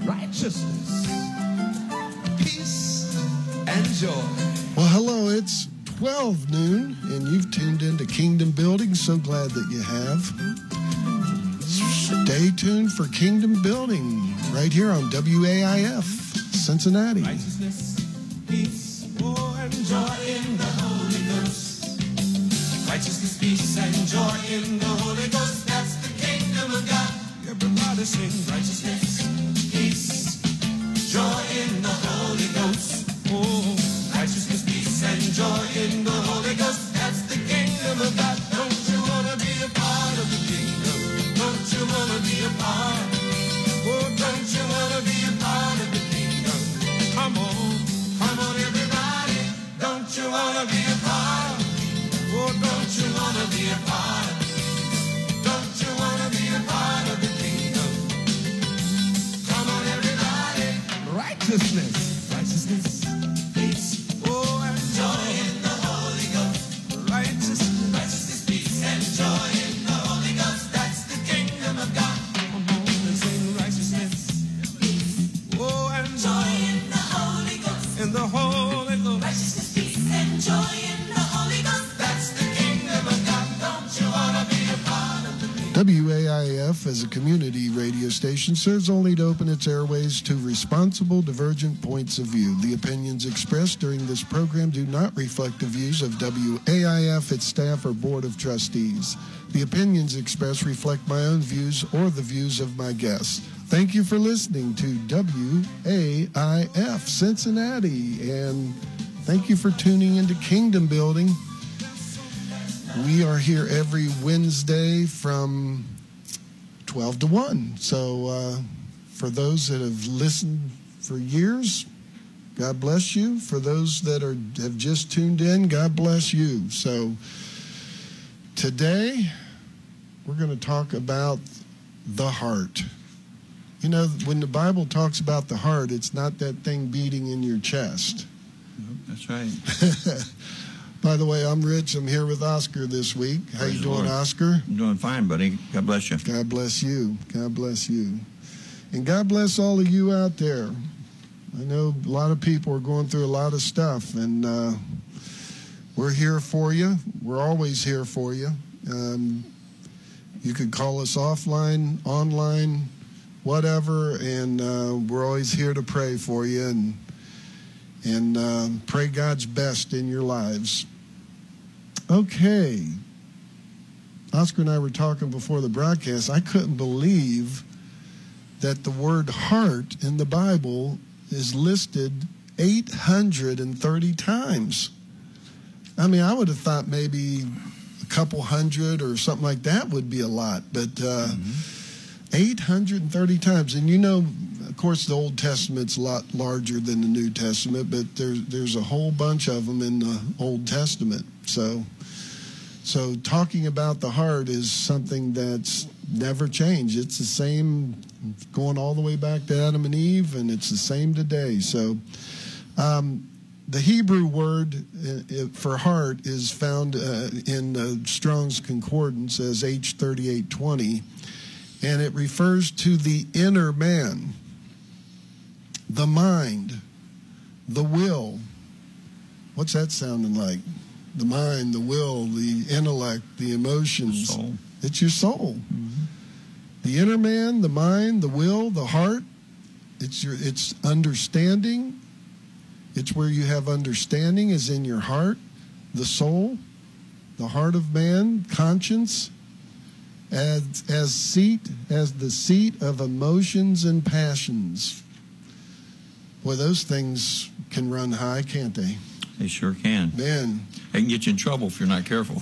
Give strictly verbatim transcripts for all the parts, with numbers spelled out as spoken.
righteousness, peace, and joy. Well, hello, it's twelve noon, and you've tuned into Kingdom Building. So glad that you have. Stay tuned for Kingdom Building right here on W A I F, Cincinnati. Righteousness, peace, war, and joy in the Holy Ghost. Righteousness, peace, and joy in the Holy Ghost. That's the kingdom of God. Everybody sing righteousness, peace, joy in the Holy Ghost. Oh, righteousness, peace, and joy in the Holy Ghost. That's the kingdom of God. Don't you want to be a part of the kingdom? Don't you want to be a part? Oh, don't you want to be a part of the kingdom? Come on, come on, everybody. Don't you want to be a part? Oh, don't you want to be a part? Don't you want to be a part of the kingdom? Come on, everybody. Righteousness, righteousness, peace, oh, and joy in the Holy Ghost. Righteousness, righteousness, peace, and joy in the Holy Ghost. That's the kingdom of God. Come on and sing righteousness, oh, and joy in the Holy Ghost. In the Holy Ghost. Righteousness, peace, and joy in the Holy Ghost. That's the kingdom of God. Don't you want to be a part of the kingdom? W A I F, as a community radio station, serves only to open its airways to responsible, divergent points of view. The opinions expressed during this program do not reflect the views of W A I F, its staff, or Board of Trustees. The opinions expressed reflect my own views or the views of my guests. Thank you for listening to W A I F Cincinnati, and thank you for tuning into Kingdom Building. We are here every Wednesday from twelve to one. So uh, for those that have listened for years, God bless you. For those that are have just tuned in, God bless you. So today we're going to talk about the heart. You know, when the Bible talks about the heart, it's not that thing beating in your chest. Nope, that's right. By the way, I'm Rich. I'm here with Oscar this week. How Praise you the doing, Lord. Oscar? I'm doing fine, buddy. God bless you. God bless you. God bless you. And God bless all of you out there. I know a lot of people are going through a lot of stuff, and uh, we're here for you. We're always here for you. Um, you could call us offline, online, whatever, and uh, we're always here to pray for you and and uh, pray God's best in your lives. Okay. Oscar and I were talking before the broadcast. I couldn't believe that the word heart in the Bible is listed eight hundred thirty times. I mean, I would have thought maybe a couple hundred or something like that would be a lot, but uh, mm-hmm. eight hundred thirty times. And you know, of course, the Old Testament's a lot larger than the New Testament, but there's there's a whole bunch of them in the Old Testament. So, so talking about the heart is something that's never changed. It's the same going all the way back to Adam and Eve, and it's the same today. So, um, the Hebrew word for heart is found uh, in uh, Strong's Concordance as H thirty-eight twenty, and it refers to the inner man, the mind, the will. What's that sounding like? The mind, the will, the intellect, the emotions. The soul. It's your soul. Mm-hmm. The inner man, the mind, the will, the heart. It's your. It's understanding. It's where you have understanding is in your heart, the soul, the heart of man, conscience, as as seat as the seat of emotions and passions. Boy, those things can run high, can't they? They sure can. Man. They can get you in trouble if you're not careful.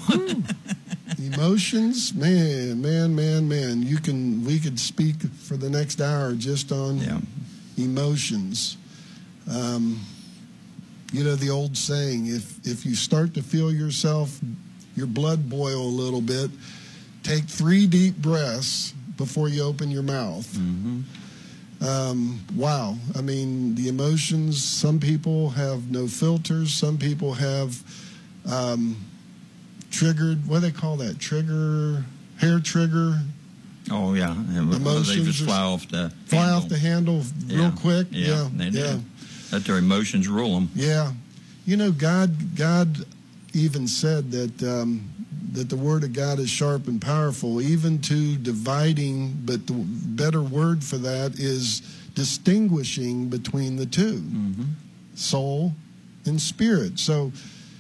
Emotions, man, man, man, man. You can. We could speak for the next hour just on yeah. emotions. Um, you know the old saying: if if you start to feel yourself, your blood boil a little bit, take three deep breaths before you open your mouth. Mm-hmm. Um, wow. I mean, the emotions, some people have no filters. Some people have um, triggered, what do they call that? Trigger, hair trigger Oh, yeah. Emotions They just are- fly off the Fly handle. off the handle real Yeah. quick. Yeah, Yeah, they do. yeah. Let their emotions rule them. Yeah, you know, God, God even said that um, that the word of God is sharp and powerful, even to dividing. But the better word for that is distinguishing between the two, Mm-hmm. soul and spirit. So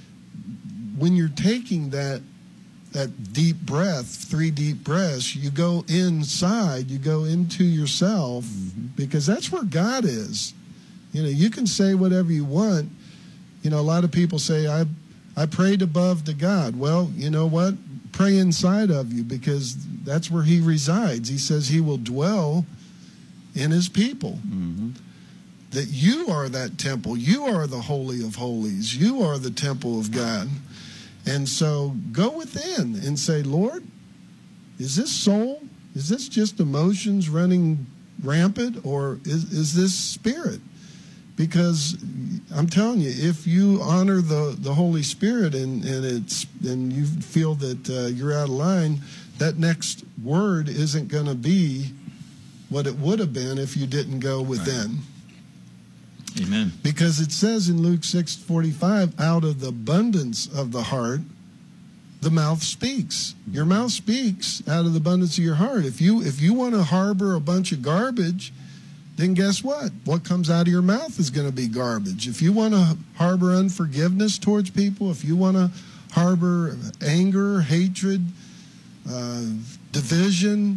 when you're taking that that deep breath, three deep breaths, you go inside, you go into yourself, Mm-hmm. because that's where God is. You know, you can say whatever you want. You know, a lot of people say, I I prayed above to God. Well, you know what? Pray inside of you, because that's where he resides. He says he will dwell in his people. Mm-hmm. That you are that temple. You are the Holy of Holies. You are the temple of God. And so go within and say, Lord, is this soul? Is this just emotions running rampant, or is, is this spirit? Because I'm telling you, if you honor the, the Holy Spirit and, and it's and you feel that uh, you're out of line, that next word isn't going to be what it would have been if you didn't go within. Right. Amen. Because it says in Luke six forty-five, out of the abundance of the heart, the mouth speaks. Your mouth speaks out of the abundance of your heart. If you if you want to harbor a bunch of garbage, then guess what? What comes out of your mouth is going to be garbage. If you want to harbor unforgiveness towards people, if you want to harbor anger, hatred, uh, division,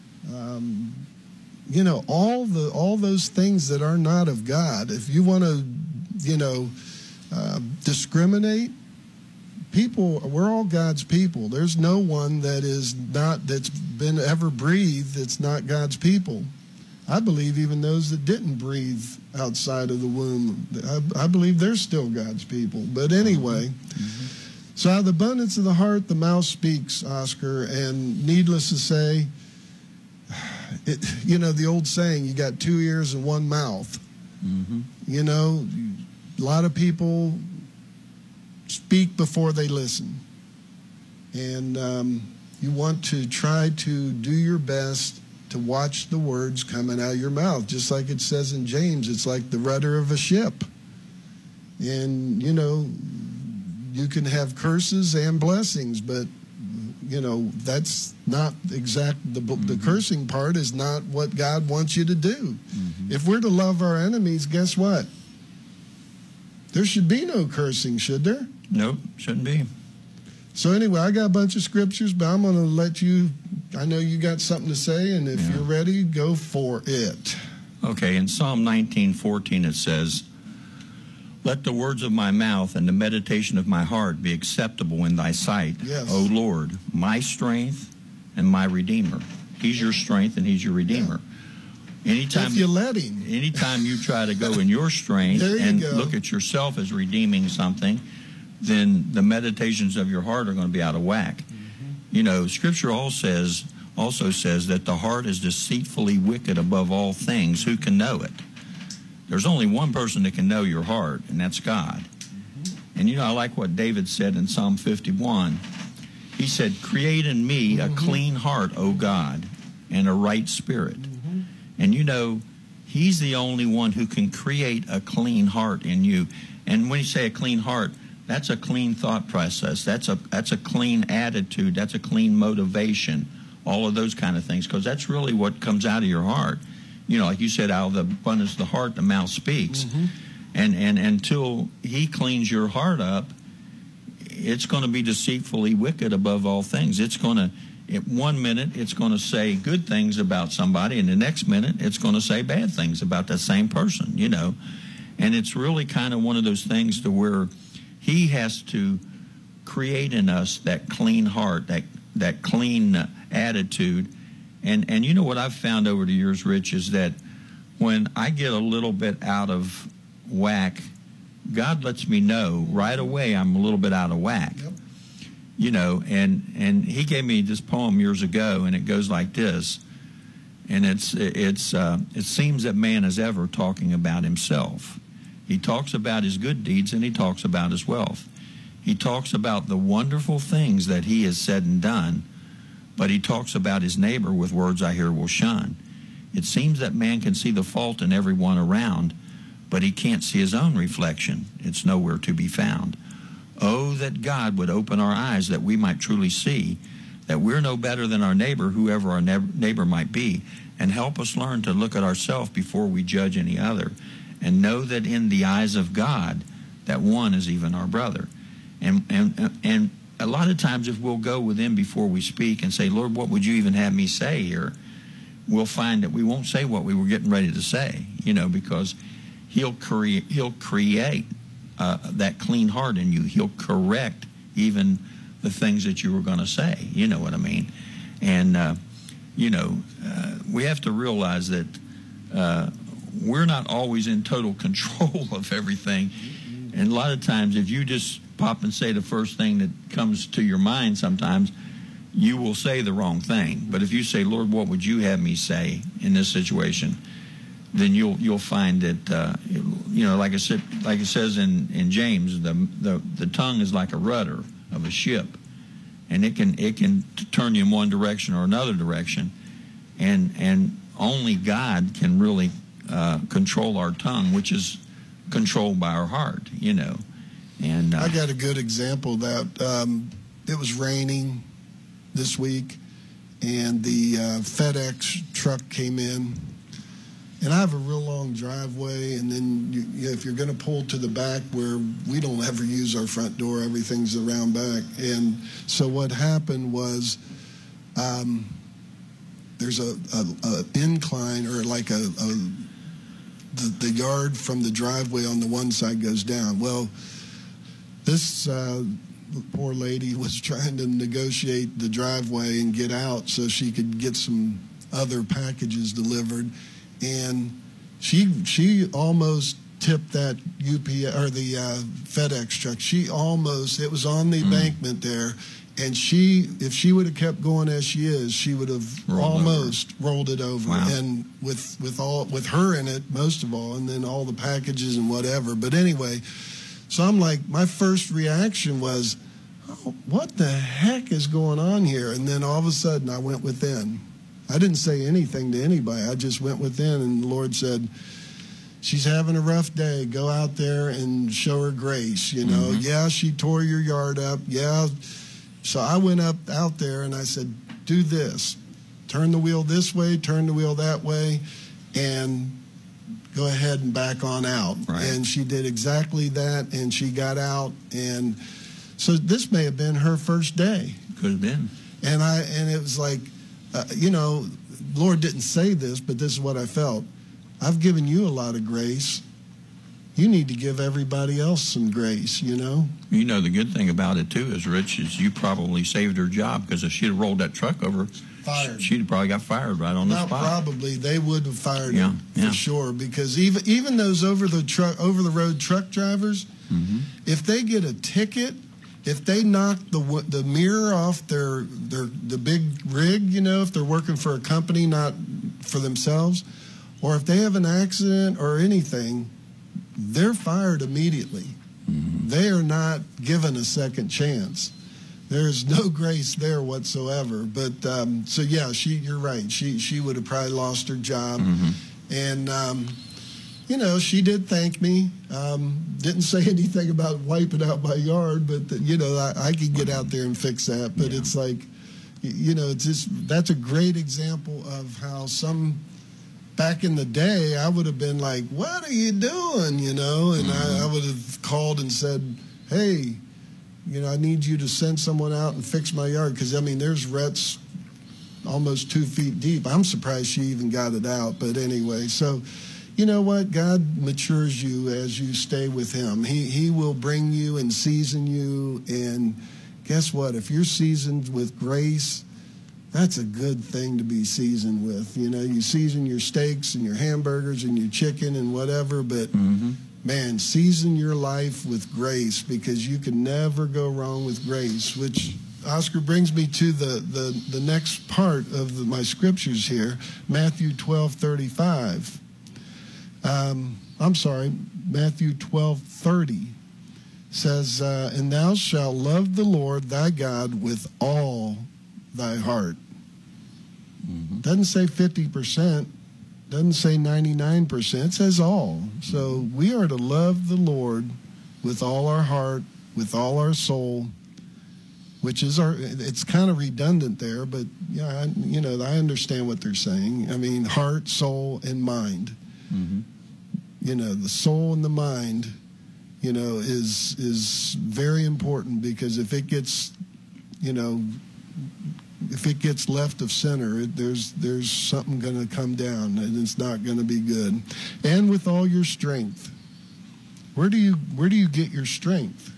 um, you know, all the all those things that are not of God, if you want to, you know, uh, discriminate, people, we're all God's people. There's no one that is not, that's been ever breathed that's not God's people. I believe even those that didn't breathe outside of the womb, I, I believe they're still God's people. But anyway, mm-hmm. So out of the abundance of the heart, the mouth speaks, Oscar. And needless to say, it, you know, the old saying, you got two ears and one mouth. Mm-hmm. You know, a lot of people speak before they listen. And um, you want to try to do your best to watch the words coming out of your mouth. Just like it says in James, it's like the rudder of a ship. And, you know, you can have curses and blessings, but, you know, that's not exact. The, mm-hmm. the cursing part is not what God wants you to do. Mm-hmm. If we're to love our enemies, guess what? There should be no cursing, should there? Nope, shouldn't be. So anyway, I got a bunch of scriptures, but I'm going to let you, I know you got something to say, and if yeah. you're ready, go for it. Okay, in Psalm nineteen fourteen it says, let the words of my mouth and the meditation of my heart be acceptable in thy sight, yes. O Lord, my strength and my Redeemer. He's your strength and he's your Redeemer. Yeah. Anytime, if you let him. Anytime you try to go in your strength you and go. look at yourself as redeeming something, then the meditations of your heart are going to be out of whack. Mm-hmm. You know, Scripture all says, also says that the heart is deceitfully wicked above all things. Who can know it? There's only one person that can know your heart, and that's God. Mm-hmm. And, you know, I like what David said in Psalm fifty-one. He said, create in me mm-hmm. a clean heart, O God, and a right spirit. Mm-hmm. And, you know, he's the only one who can create a clean heart in you. And when you say a clean heart, that's a clean thought process. That's a that's a clean attitude. That's a clean motivation. All of those kind of things, because that's really what comes out of your heart. You know, like you said, out of the abundance of the heart, the mouth speaks. Mm-hmm. And, and until he cleans your heart up, it's going to be deceitfully wicked above all things. It's going to, at one minute, it's going to say good things about somebody, and the next minute, it's going to say bad things about that same person, you know. And it's really kind of one of those things to where he has to create in us that clean heart, that that clean attitude. And and you know what I've found over the years, Rich, is that when I get a little bit out of whack, God lets me know right away I'm a little bit out of whack. Yep. You know, and, and he gave me this poem years ago, and it goes like this. And it's it's uh, it seems that man is ever talking about himself. He talks about his good deeds, and he talks about his wealth. He talks about the wonderful things that he has said and done, but he talks about his neighbor with words I hear will shun. It seems that man can see the fault in everyone around, but he can't see his own reflection. It's nowhere to be found. Oh, that God would open our eyes that we might truly see that we're no better than our neighbor, whoever our neighbor might be, and help us learn to look at ourselves before we judge any other, and know that in the eyes of God, that one is even our brother. And and and a lot of times if we'll go with him before we speak and say, Lord, what would you even have me say here? We'll find that we won't say what we were getting ready to say, you know, because he'll create, he'll create uh, that clean heart in you. He'll correct even the things that you were going to say. You know what I mean? And, uh, you know, uh, we have to realize that uh, we're not always in total control of everything. And a lot of times if you just pop and say the first thing that comes to your mind sometimes, you will say the wrong thing. But if you say, Lord, what would you have me say in this situation? Then you'll you'll find that uh, you know, like I said, like it says in, in James, the, the the tongue is like a rudder of a ship, and it can it can turn you in one direction or another direction, and and only God can really uh, control our tongue, which is controlled by our heart, you know. And uh, I got a good example of that. Um, it was raining this week, and the uh, FedEx truck came in, and I have a real long driveway, and then you, you know, if you're going to pull to the back where we don't ever use our front door, everything's around back. And so what happened was um, there's a, a, a incline, or like a, a the, the yard from the driveway on the one side goes down. Well, this uh, poor lady was trying to negotiate the driveway and get out so she could get some other packages delivered, and she she almost tipped that U P S or the uh, FedEx truck. She almost, it was on the mm. embankment there, and she, if she would have kept going as she is, she would have rolled almost over. rolled it over. Wow. And with with all with her in it most of all, and then all the packages and whatever. But anyway. So I'm like, my first reaction was, oh, what the heck is going on here? And then all of a sudden I went within. I didn't say anything to anybody. I just went within, and the Lord said, she's having a rough day. Go out there and show her grace. You know, mm-hmm. yeah, she tore your yard up. Yeah. So I went up out there and I said, do this. Turn the wheel this way, turn the wheel that way, and go ahead and back on out. Right. And she did exactly that, and she got out. And so this may have been her first day. Could have been. And I and it was like, uh, you know, Lord didn't say this, but this is what I felt. I've given you a lot of grace. You need to give everybody else some grace, you know? You know, the good thing about it, too, is, Rich, is you probably saved her job, because if she'd have rolled that truck over, fired. she'd have probably got fired right on the Not spot. probably. They would have fired yeah, him yeah. for sure, because even even those over the truck over the road truck drivers, mm-hmm. if they get a ticket, if they knock the the mirror off their their the big rig, you know, if they're working for a company, not for themselves, or if they have an accident or anything, they're fired immediately. Mm-hmm. They are not given a second chance. There's no grace there whatsoever. But um, so yeah, she. You're right. She she would have probably lost her job, mm-hmm. and um, you know, she did thank me. Um, didn't say anything about wiping out my yard, but the, you know, I, I could get out there and fix that. But yeah. It's like, you know, it's just that's a great example of how some. Back in the day, I would have been like, what are you doing, you know? And mm-hmm. I, I would have called and said, hey, you know, I need you to send someone out and fix my yard. Because, I mean, there's ruts almost two feet deep. I'm surprised she even got it out. But anyway, so, you know what? God matures you as you stay with him. He, he will bring you and season you. And guess what? If you're seasoned with grace, that's a good thing to be seasoned with. You know, you season your steaks and your hamburgers and your chicken and whatever, but, mm-hmm. man, season your life with grace, because you can never go wrong with grace, which, Oscar, brings me to the, the, the next part of the, my scriptures here, Matthew twelve thirty-five. Um, I'm sorry, Matthew twelve thirty says, uh, and thou shalt love the Lord thy God with all thy heart. Mm-hmm. Doesn't say fifty percent. Doesn't say ninety-nine percent. It says all. So we are to love the Lord with all our heart, with all our soul, which is our, it's kind of redundant there, but yeah, I, you know, I understand what they're saying. I mean, heart, soul, and mind. Mm-hmm. You know, the soul and the mind, you know, is is very important, because if it gets, you know, if it gets left of center, it, there's there's something going to come down, and it's not going to be good. And with all your strength, where do you where do you get your strength?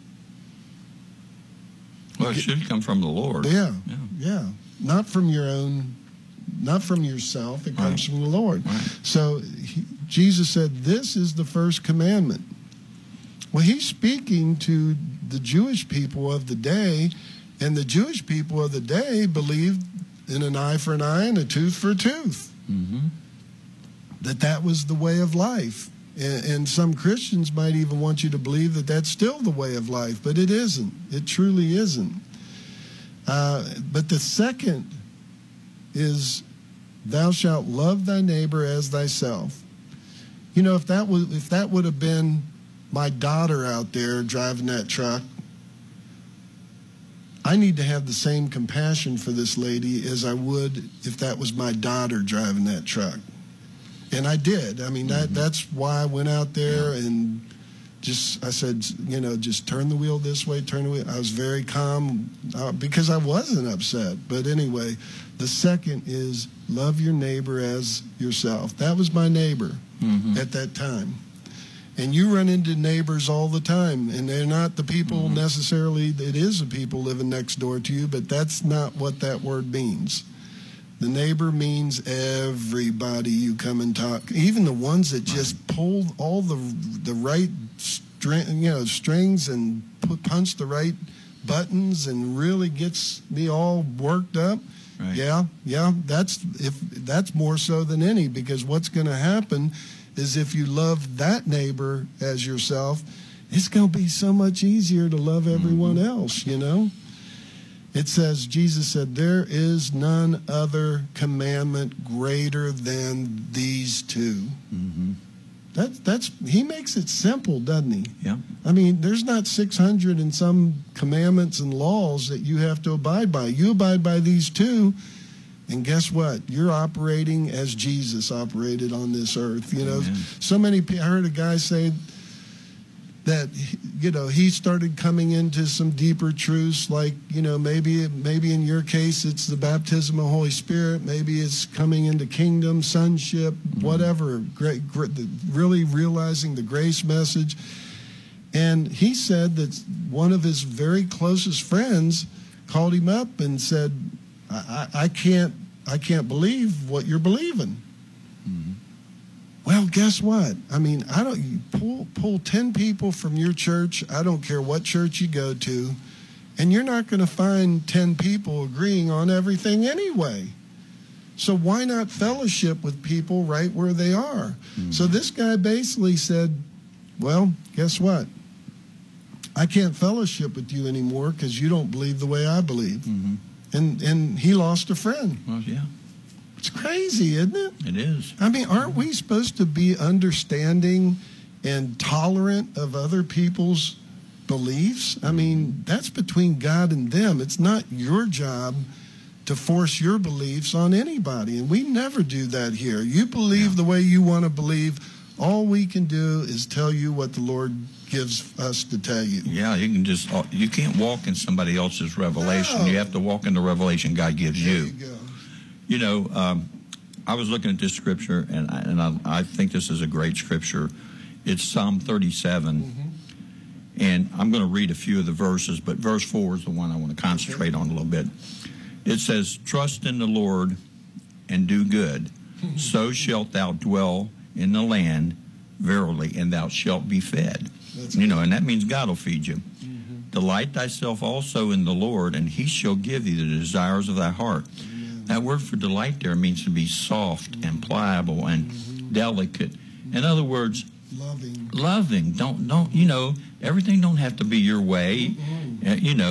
Well, it should come from the Lord. Yeah, yeah, yeah. Not from your own, not from yourself. It comes right. from the Lord. Right. So he, Jesus said, "This is the first commandment." Well, he's speaking to the Jewish people of the day, and the Jewish people of the day believed in an eye for an eye and a tooth for a tooth. Mm-hmm. That that was the way of life. And, and some Christians might even want you to believe that that's still the way of life, but it isn't. It truly isn't. Uh, but the second is, thou shalt love thy neighbor as thyself. You know, if that was if that would have been my daughter out there driving that truck, I need to have the same compassion for this lady as I would if that was my daughter driving that truck. And I did. I mean, that mm-hmm. that's why I went out there yeah. and just, I said, you know, just turn the wheel this way, turn the wheel. I was very calm uh, because I wasn't upset. But anyway, the second is love your neighbor as yourself. That was my neighbor mm-hmm. at that time. And you run into neighbors all the time, and they're not the people mm-hmm. necessarily, it is the people living next door to you, but that's not what that word means. The neighbor means everybody you come and talk, even the ones that just pull all the the right string, you know, strings and put, punch the right buttons and really gets me all worked up. Right. Yeah, yeah, that's if that's more so than any, because what's going to happen is if you love that neighbor as yourself, it's going to be so much easier to love everyone mm-hmm. else, you know? It says, Jesus said, there is none other commandment greater than these two. Mm-hmm. That, that's, he makes it simple, doesn't he? Yeah. I mean, there's not six hundred and some commandments and laws that you have to abide by. You abide by these two, and guess what? You're operating as Jesus operated on this earth. You know, Amen. So many people, I heard a guy say that, you know, he started coming into some deeper truths, like, you know, maybe maybe in your case it's the baptism of the Holy Spirit, maybe it's coming into kingdom, sonship, mm-hmm. whatever, great, great, really realizing the grace message. And he said that one of his very closest friends called him up and said, I, I, I can't I can't believe what you're believing. Mm-hmm. Well, guess what? I mean, I don't you pull pull ten people from your church. I don't care what church you go to, and you're not going to find ten people agreeing on everything anyway. So why not fellowship with people right where they are? Mm-hmm. So this guy basically said, well, guess what? I can't fellowship with you anymore because you don't believe the way I believe. Mm-hmm. And and he lost a friend. Well, yeah. It's crazy, isn't it? It is. I mean, aren't we supposed to be understanding and tolerant of other people's beliefs? I mean, that's between God and them. It's not your job to force your beliefs on anybody. And we never do that here. You believe yeah. the way you want to believe. All we can do is tell you what the Lord gives us to tell you. Yeah, you can just, you can't walk in somebody else's revelation. No. You have to walk in the revelation God gives there you. You go. You know, um, I was looking at this scripture, and I, and I, I think this is a great scripture. It's Psalm thirty-seven, mm-hmm. and I'm going to read a few of the verses, but verse four is the one I want to concentrate okay. on a little bit. It says, trust in the Lord and do good, so shalt thou dwell in the land, verily, and thou shalt be fed. That's you know, and that means God will feed you. Mm-hmm. Delight thyself also in the Lord, and he shall give thee the desires of thy heart. That word for delight there means to be soft and pliable and mm-hmm. delicate. In other words, loving. Loving. Don't don't you know? Everything don't have to be your way. Mm-hmm. Uh, you know,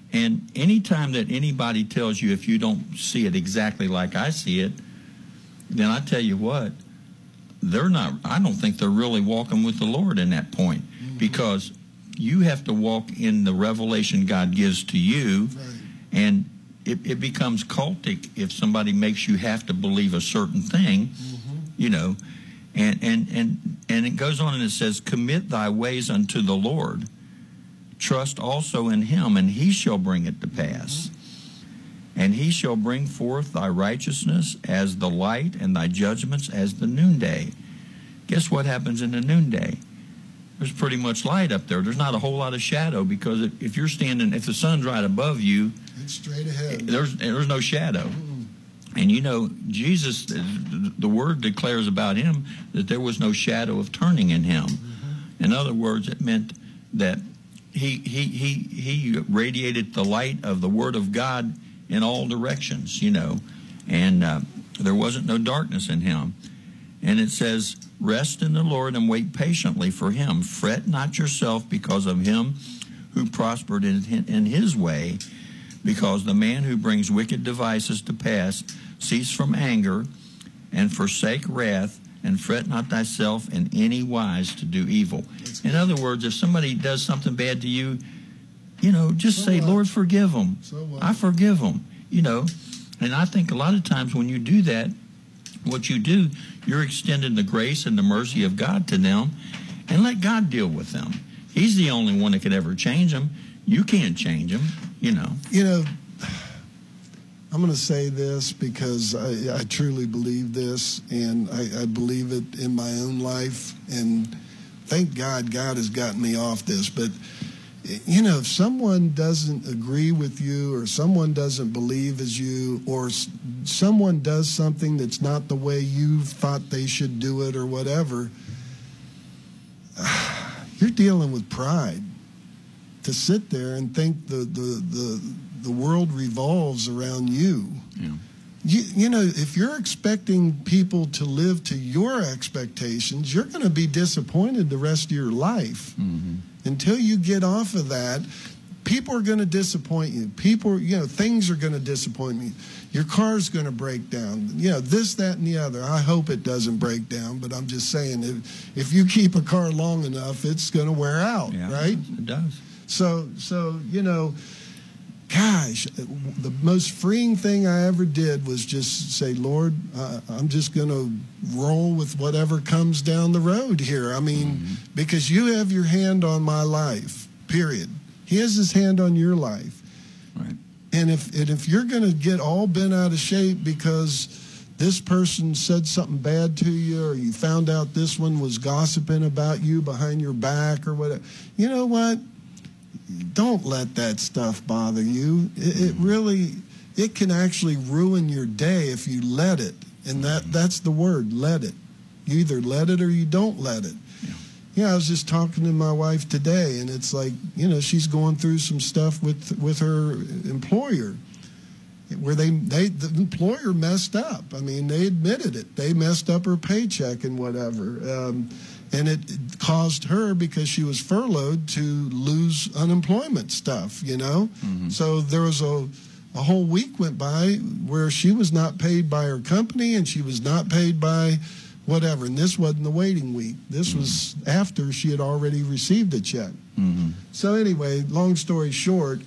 And anytime that anybody tells you, if you don't see it exactly like I see it, then I tell you what, they're not, I don't think they're really walking with the Lord in that point, mm-hmm. because you have to walk in the revelation God gives to you, right. and it, it becomes cultic if somebody makes you have to believe a certain thing, mm-hmm. you know, and, and, and, and it goes on and it says, commit thy ways unto the Lord, trust also in him, and he shall bring it to pass. Mm-hmm. And he shall bring forth thy righteousness as the light, and thy judgments as the noonday. Guess what happens in the noonday? There's pretty much light up there. There's not a whole lot of shadow, because if you're standing, if the sun's right above you, it's straight ahead. There's there's no shadow. Mm-hmm. And you know, Jesus, the word declares about him that there was no shadow of turning in him. Mm-hmm. In other words, it meant that he he he he radiated the light of the Word of God in all directions, you know, and uh, there wasn't no darkness in him. And it says, rest in the Lord and wait patiently for him. Fret not yourself because of him who prospered in, in his way, because the man who brings wicked devices to pass, cease from anger and forsake wrath, and fret not thyself in any wise to do evil. In other words, if somebody does something bad to you, you know, just so say, what? Lord, forgive them. So what? I forgive them, you know. And I think a lot of times when you do that, what you do, you're extending the grace and the mercy of God to them, and let God deal with them. He's the only one that could ever change them. You can't change them, you know. You know, I'm going to say this because I, I truly believe this, and I, I believe it in my own life, and thank God God has gotten me off this, but you know, if someone doesn't agree with you, or someone doesn't believe as you, or s- someone does something that's not the way you thought they should do it or whatever, you're dealing with pride. To sit there and think the, the, the, the world revolves around you. Yeah. You, you know, if you're expecting people to live to your expectations, you're going to be disappointed the rest of your life. Mm-hmm. Until you get off of that, people are going to disappoint you. People, you know, things are going to disappoint you. Your car's going to break down. You know, this, that, and the other. I hope it doesn't break down, but I'm just saying, if, if you keep a car long enough, it's going to wear out, Yeah, right? It does. So, so you know, gosh, the most freeing thing I ever did was just say, Lord, uh, I'm just going to roll with whatever comes down the road here. I mean, mm-hmm. because you have your hand on my life, period. He has his hand on your life. Right. And if, and if you're going to get all bent out of shape because this person said something bad to you, or you found out this one was gossiping about you behind your back or whatever, you know what? Don't let that stuff bother you. It, it really, it can actually ruin your day if you let it. And that, that's the word, let it. You either let it or you don't let it. Yeah. Yeah, I was just talking to my wife today, and it's like, you know, she's going through some stuff with with her employer, where they, they the employer messed up. I mean, they admitted it. They messed up her paycheck and whatever. Um, And it caused her, because she was furloughed, to lose unemployment stuff, you know? Mm-hmm. So there was a, a whole week went by where she was not paid by her company, and she was not paid by whatever. And this wasn't the waiting week. This mm-hmm. was after she had already received a check. Mm-hmm. So anyway, long story short,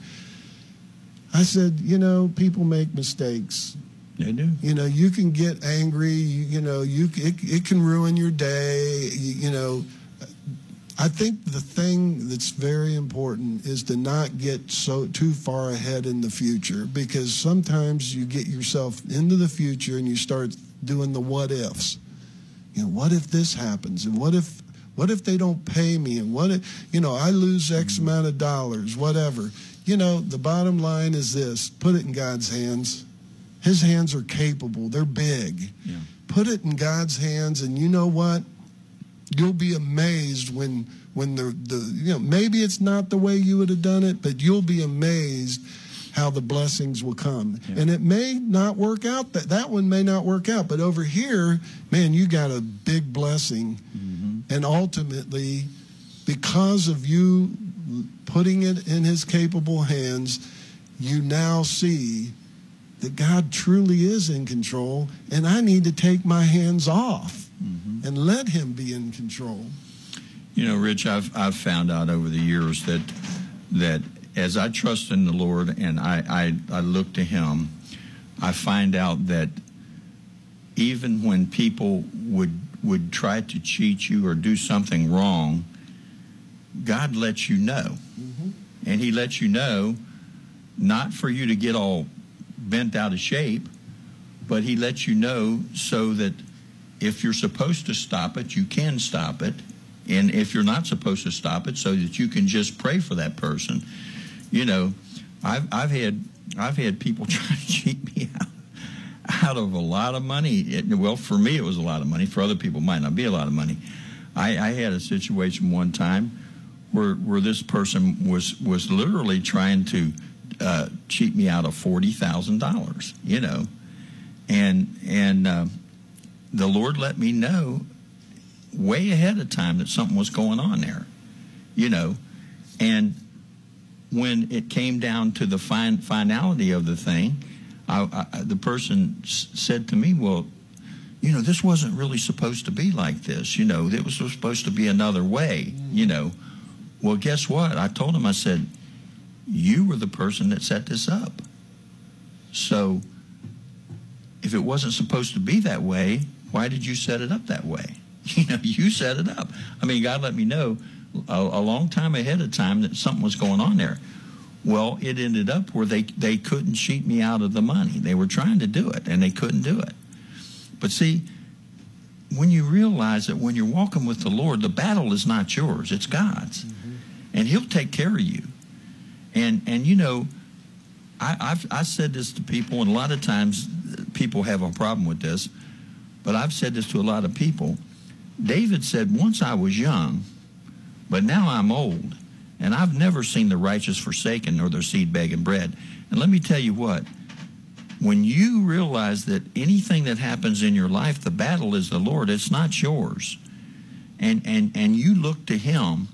I said, you know, people make mistakes. They do. You know, you can get angry. You, you know, you it, it can ruin your day. You, you know, I think the thing that's very important is to not get so too far ahead in the future, because sometimes you get yourself into the future and you start doing the what ifs. You know, what if this happens, and what if what if they don't pay me, and what if, you know, I lose X amount of dollars, whatever. You know, the bottom line is this: put it in God's hands. His hands are capable. They're big. Yeah. Put it in God's hands, and you know what? You'll be amazed when when the, the you know, maybe it's not the way you would have done it, but you'll be amazed how the blessings will come. Yeah. And it may not work out. That that one may not work out. But over here, man, you got a big blessing. Mm-hmm. And ultimately, because of you putting it in his capable hands, you now see that God truly is in control, and I need to take my hands off mm-hmm. and let him be in control. You know, Rich, I've I've found out over the years that that as I trust in the Lord and I, I, I look to him, I find out that even when people would would try to cheat you or do something wrong, God lets you know. Mm-hmm. And he lets you know not for you to get all bent out of shape, but he lets you know so that if you're supposed to stop it, you can stop it. And if you're not supposed to stop it, so that you can just pray for that person. You know, I've I've had I've had people try to cheat me out out of a lot of money. It, well, for me, it was a lot of money. For other people, it might not be a lot of money. I, I had a situation one time where where this person was was literally trying to uh, cheat me out of forty thousand dollars. You know, and and uh, the Lord let me know way ahead of time that something was going on there, you know. And when it came down to the fin- finality of the thing, I, I, the person s- said to me, well, you know, this wasn't really supposed to be like this. You know, it was supposed to be another way, you know. Well, guess what? I told him, I said, you were the person that set this up. So if it wasn't supposed to be that way, why did you set it up that way? You know, you set it up. I mean, God let me know a, a long time ahead of time that something was going on there. Well, it ended up where they, they couldn't cheat me out of the money. They were trying to do it, and they couldn't do it. But see, when you realize that when you're walking with the Lord, the battle is not yours, it's God's. Mm-hmm. And he'll take care of you. And, and you know, I, I've I said this to people, and a lot of times people have a problem with this, but I've said this to a lot of people. David said, once I was young, but now I'm old, and I've never seen the righteous forsaken nor their seed begging bread. And let me tell you what, when you realize that anything that happens in your life, the battle is the Lord, it's not yours, and and and you look to him,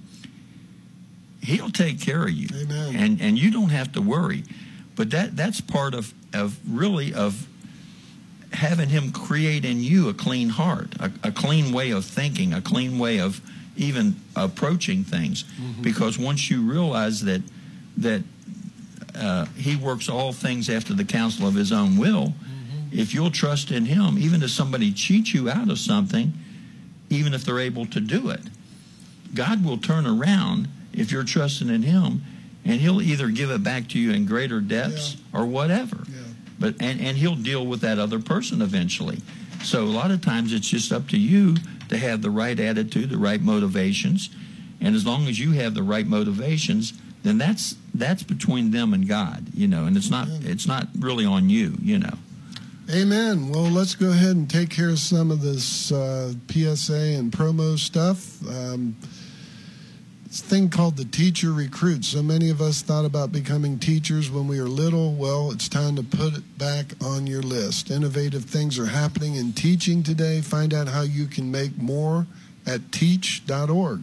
he'll take care of you. Amen. And and you don't have to worry. But that that's part of, of really of having him create in you a clean heart, a, a clean way of thinking, a clean way of even approaching things. Mm-hmm. Because once you realize that that uh, he works all things after the counsel of his own will, mm-hmm. if you'll trust in him, even if somebody cheats you out of something, even if they're able to do it, God will turn around if you're trusting in him, and he'll either give it back to you in greater depths yeah. or whatever. Yeah. But and, and he'll deal with that other person eventually. So a lot of times it's just up to you to have the right attitude, the right motivations. And as long as you have the right motivations, then that's that's between them and God, you know, and it's not Amen. It's not really on you, you know. Amen. Well, let's go ahead and take care of some of this uh, P S A and promo stuff. Um, This thing called the Teacher Recruit. So many of us thought about becoming teachers when we were little. Well, it's time to put it back on your list. Innovative things are happening in teaching today. Find out how you can make more at teach dot org.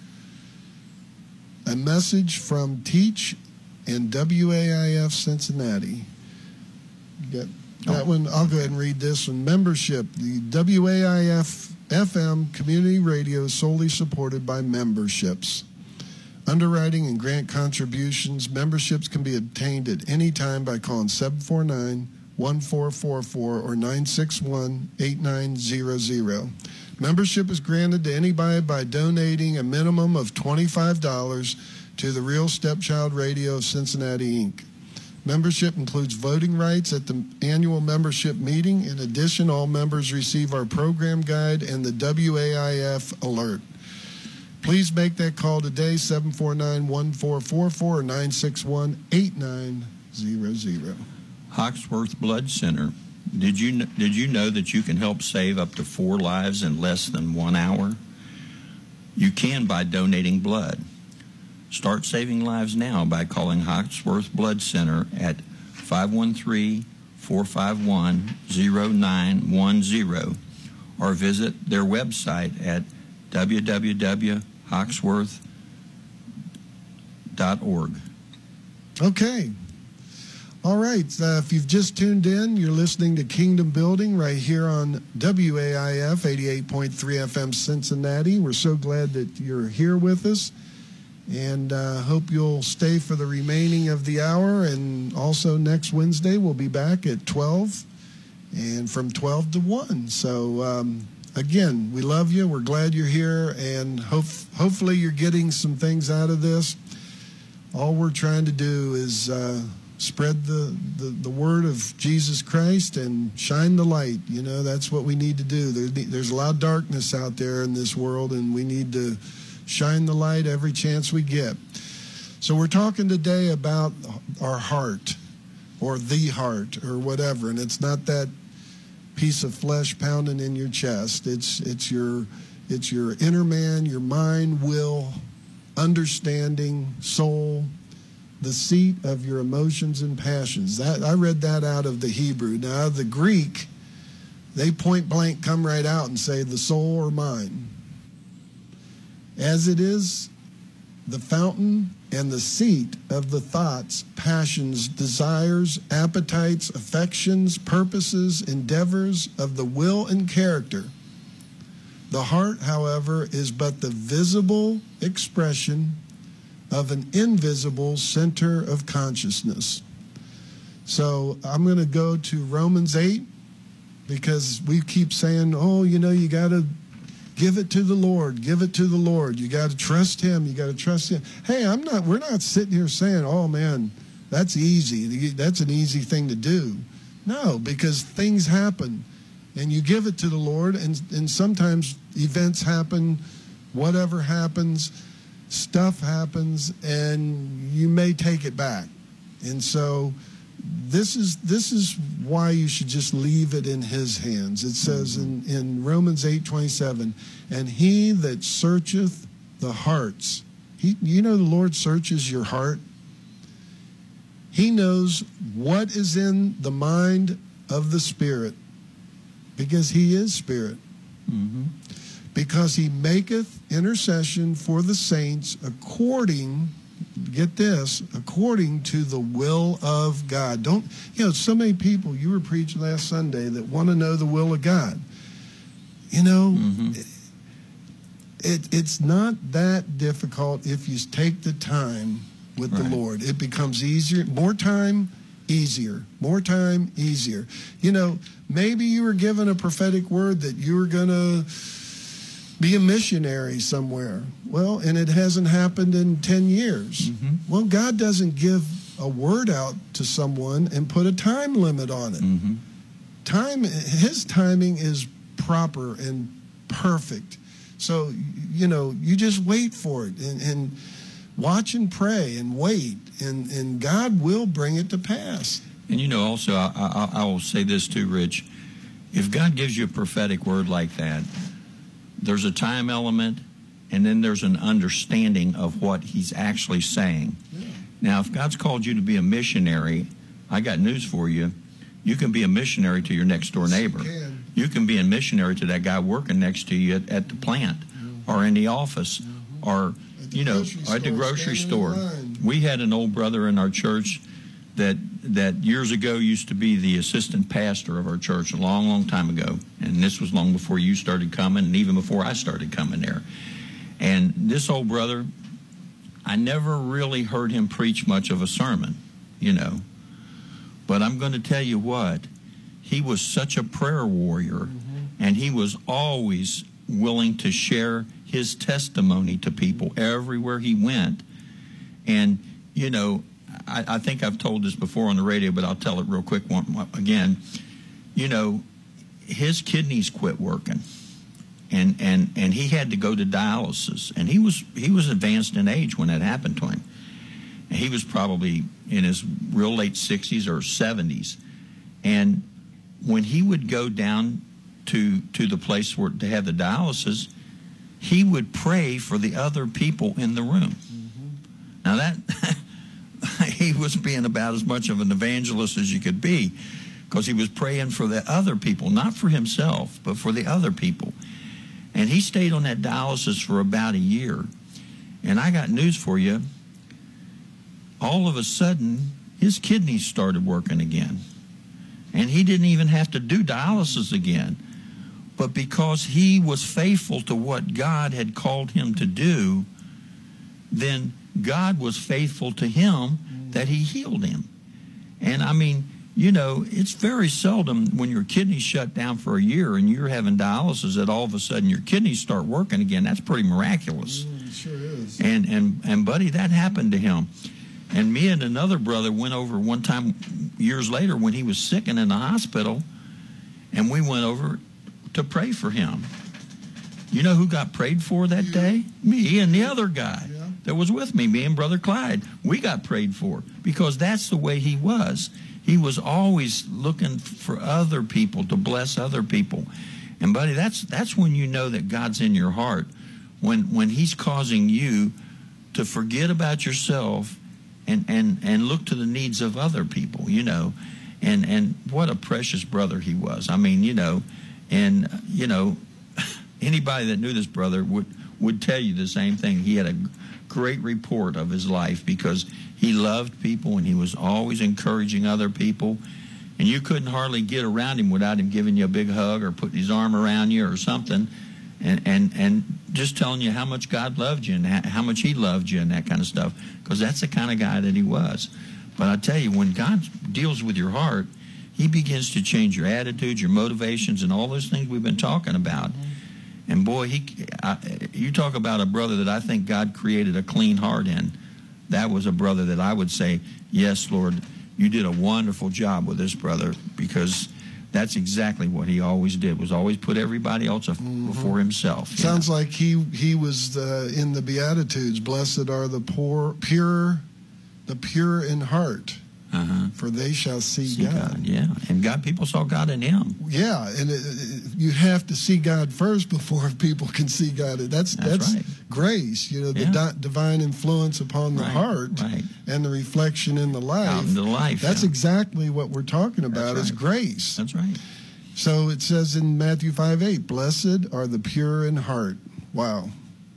A message from Teach and W A I F Cincinnati. You got that one? I'll go ahead and read this one. Membership. The W A I F F M community radio is solely supported by memberships. Underwriting and grant contributions. Memberships can be obtained at any time by calling seven four nine, one four four four or nine six one, eight nine zero zero. Membership is granted to anybody by donating a minimum of twenty-five dollars to the Real Stepchild Radio of Cincinnati, Incorporated. Membership includes voting rights at the annual membership meeting. In addition, all members receive our program guide and the W A I F alert. Please make that call today, seven four nine, one four four four or nine six one, eight nine zero zero. Hawksworth Blood Center. Did you did you know that you can help save up to four lives in less than one hour? You can by donating blood. Start saving lives now by calling Hawksworth Blood Center at five one three, four five one, zero nine one zero or visit their website at w w w dot hawksworth dot org. Okay. All right, uh, if you've just tuned in, you're listening to Kingdom Building right here on W A I F eighty-eight point three F M Cincinnati. We're so glad that you're here with us, and uh, hope you'll stay for the remaining of the hour. And also next Wednesday, we'll be back at twelve, and from twelve to one. So, um, again, we love you. We're glad you're here, and hope, hopefully you're getting some things out of this. All we're trying to do is uh, spread the, the, the word of Jesus Christ and shine the light. You know, that's what we need to do. There, there's a lot of darkness out there in this world, and we need to shine the light every chance we get. So we're talking today about our heart, or the heart, or whatever. And it's not that piece of flesh pounding in your chest. It's it's your it's your inner man, your mind, will, understanding, soul, the seat of your emotions and passions. That I read that out of the Hebrew. Now the Greek, they point blank come right out and say the soul or mind. As it is the fountain and the seat of the thoughts, passions, desires, appetites, affections, purposes, endeavors of the will and character. The heart, however, is but the visible expression of an invisible center of consciousness. So I'm going to go to Romans eight, because we keep saying, oh, you know, you got to give it to the Lord. Give it to the Lord. You got to trust him. You got to trust him. Hey, I'm not, we're not sitting here saying, oh man, that's easy. That's an easy thing to do. No, because things happen and you give it to the Lord, and, and sometimes events happen, whatever happens, stuff happens, and you may take it back. And so This is this is why you should just leave it in his hands. It says in, in Romans eight twenty-seven, and he that searcheth the hearts. He, you know the Lord searches your heart. He knows what is in the mind of the Spirit, because he is Spirit. Mm-hmm. Because he maketh intercession for the saints according, get this, according to the will of God. Don't, you know, so many people, you were preaching last Sunday, that want to know the will of God. You know, mm-hmm. it, it, it's not that difficult if you take the time with right. the Lord. It becomes easier. More time, easier. More time, easier. You know, maybe you were given a prophetic word that you were going to be a missionary somewhere. Well, and it hasn't happened in ten years. Mm-hmm. Well, God doesn't give a word out to someone and put a time limit on it. Mm-hmm. Time, his timing is proper and perfect. So, you know, you just wait for it and, and watch and pray and wait, and, and God will bring it to pass. And, you know, also, I, I, I will say this too, Rich. If God gives you a prophetic word like that, there's a time element, and then there's an understanding of what he's actually saying. Yeah. Now, if God's called you to be a missionary, I got news for you. You can be a missionary to your next-door neighbor. You can. You can be a missionary to that guy working next to you at, at the plant mm-hmm. or in the office mm-hmm. or, you know, at the grocery store. We had an old brother in our church that that years ago used to be the assistant pastor of our church a long, long time ago. And this was long before you started coming and even before I started coming there. And this old brother, I never really heard him preach much of a sermon, you know. But I'm going to tell you what, he was such a prayer warrior, mm-hmm. and he was always willing to share his testimony to people everywhere he went. And, you know, I, I think I've told this before on the radio, but I'll tell it real quick one, again. You know, his kidneys quit working, and, and, and he had to go to dialysis. And he was he was advanced in age when that happened to him. And he was probably in his real late sixties or seventies. And when he would go down to to the place where to have the dialysis, he would pray for the other people in the room. Mm-hmm. Now that he was being about as much of an evangelist as you could be, because he was praying for the other people, not for himself, but for the other people. And he stayed on that dialysis for about a year. And I got news for you. All of a sudden, his kidneys started working again. And he didn't even have to do dialysis again. But because he was faithful to what God had called him to do, then God was faithful to him that he healed him. And I mean, you know, it's very seldom when your kidneys shut down for a year and you're having dialysis that all of a sudden your kidneys start working again. That's pretty miraculous. Mm, sure is. And, and, and, buddy, that happened to him. And me and another brother went over one time years later when he was sick and in the hospital, and we went over to pray for him. You know who got prayed for that day? Me and the other guy Yeah. that was with me, me and Brother Clyde. We got prayed for because that's the way he was. He was always looking for other people, to bless other people. And, buddy, that's that's when you know that God's in your heart, when when he's causing you to forget about yourself and, and, and look to the needs of other people, you know. And, and what a precious brother he was. I mean, you know, and, you know, anybody that knew this brother would, would tell you the same thing. He had a great report of his life because he loved people and he was always encouraging other people. And you couldn't hardly get around him without him giving you a big hug or putting his arm around you or something, and, and, and just telling you how much God loved you and how much he loved you and that kind of stuff, because that's the kind of guy that he was. But I tell you, when God deals with your heart, he begins to change your attitudes, your motivations, and all those things we've been talking about. And boy, he, I, you talk about a brother that I think God created a clean heart in. That was a brother that I would say, yes, Lord, you did a wonderful job with this brother, because that's exactly what he always did, was always put everybody else Mm-hmm. before himself. you Sounds know? like he he was uh, in the Beatitudes. Blessed are the poor, pure, the pure in heart, Uh-huh. for they shall see, See God. God, yeah. And God, people saw God in him. Yeah, and it, it, you have to see God first before people can see God. That's That's that's, right. grace, you know, the Yeah. di- divine influence upon the Right, heart right. and the reflection in the life. Out into life. That's yeah. exactly what we're talking about That's is right. grace. That's right. So it says in Matthew five eight, blessed are the pure in heart. Wow.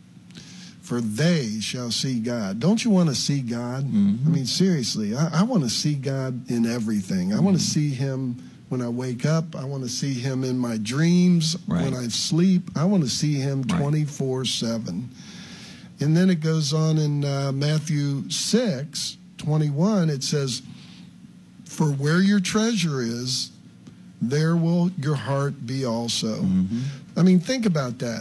For they shall see God. Don't you want to see God? Mm-hmm. I mean, seriously, I, I want to see God in everything. I want to see him when I wake up. I want to see him in my dreams, Right. when I sleep. I want to see him Right. twenty-four seven. And then it goes on in uh, Matthew six twenty-one. It says, for where your treasure is, there will your heart be also. Mm-hmm. I mean, think about that.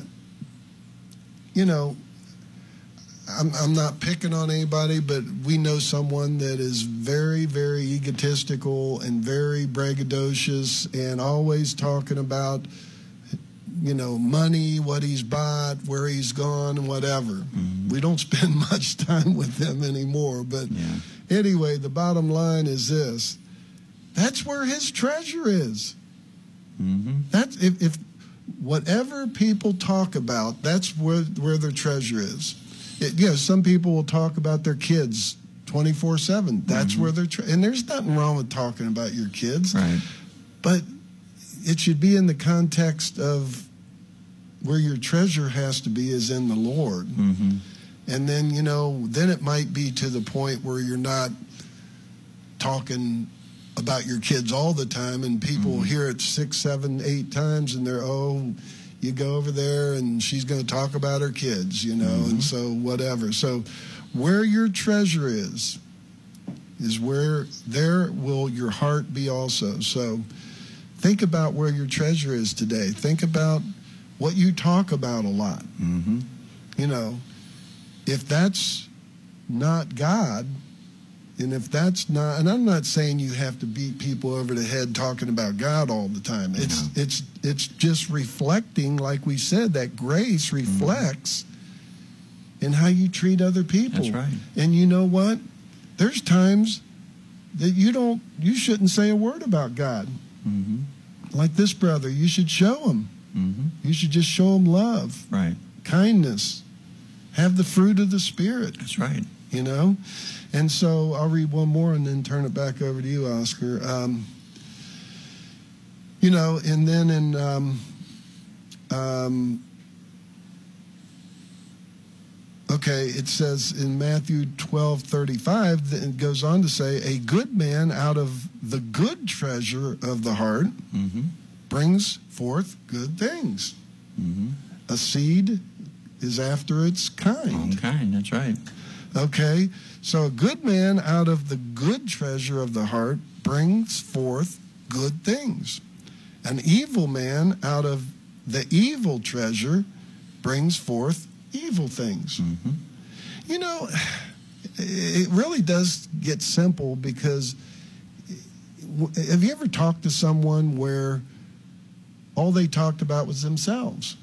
You know, I'm, I'm not picking on anybody, but we know someone that is very, very egotistical and very braggadocious and always talking about, you know, money, what he's bought, where he's gone, and whatever. Mm-hmm. We don't spend much time with them anymore. But Yeah. anyway, the bottom line is this. That's where his treasure is. Mm-hmm. That's if, if whatever people talk about, that's where where their treasure is. It, you know, some people will talk about their kids twenty-four seven. That's Mm-hmm. where they're tre- and there's nothing wrong with talking about your kids, Right. but it should be in the context of where your treasure has to be is in the Lord. Mm-hmm. And then, you know, then it might be to the point where you're not talking about your kids all the time, and people Mm-hmm. hear it six, seven, eight times, and they're, oh, you go over there and she's going to talk about her kids, you know, Mm-hmm. and so whatever. So where your treasure is, is where there will your heart be also. So think about where your treasure is today. Think about what you talk about a lot. Mm-hmm. You know, if that's not God, and if that's not, and I'm not saying you have to beat people over the head talking about God all the time. It's No. it's it's just reflecting, like we said, that grace reflects in how you treat other people. That's right. And you know what? There's times that you don't, you shouldn't say a word about God. Mm-hmm. Like this brother, you should show him. Mm-hmm. You should just show him love, Right. kindness, have the fruit of the Spirit. That's right. You know? And so I'll read one more and then turn it back over to you, Oscar. Um, you know, and then in um, um, okay, Okay, it says in Matthew twelve thirty-five, it goes on to say, a good man out of the good treasure of the heart Mm-hmm. brings forth good things. Mm-hmm. A seed is after its kind. Own kind, that's right. Okay, so a good man out of the good treasure of the heart brings forth good things. An evil man out of the evil treasure brings forth evil things. Mm-hmm. You know, it really does get simple, because have you ever talked to someone where all they talked about was themselves?